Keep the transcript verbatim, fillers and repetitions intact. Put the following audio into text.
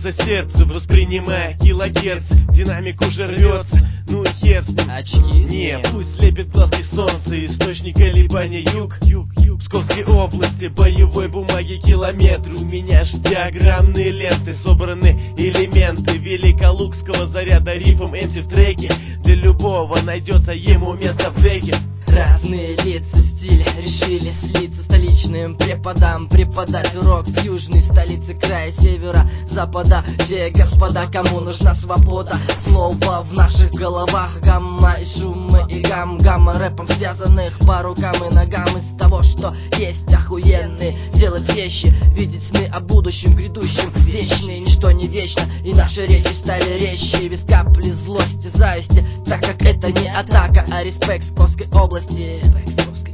бьется сердце, воспринимая килогерц. Динамик уже рвется, ну и хер с ним. Очки? Не, пусть слепит глазки солнца, источник колебания юг. Псковской области боевой бумаги километры. У меня ж диаграммные ленты, собраны элементы великолукского заряда рифом эм си в треке. Для любого найдется ему место в деке. Разные лица, стили решили слиться столичным преподам, преподать урок с южной столицы, края севера, запада, где, господа, кому нужна свобода слова в наших головах, гамма и шумы и гам, гамма рэпом связанных по рукам и ногам из того, что есть охуенные, делать вещи, видеть сны о будущем, грядущем, вечные, ничто не вечно, и наши речи стали резче, без капли злости, зависти, так как это не атака, а респект Псковской области.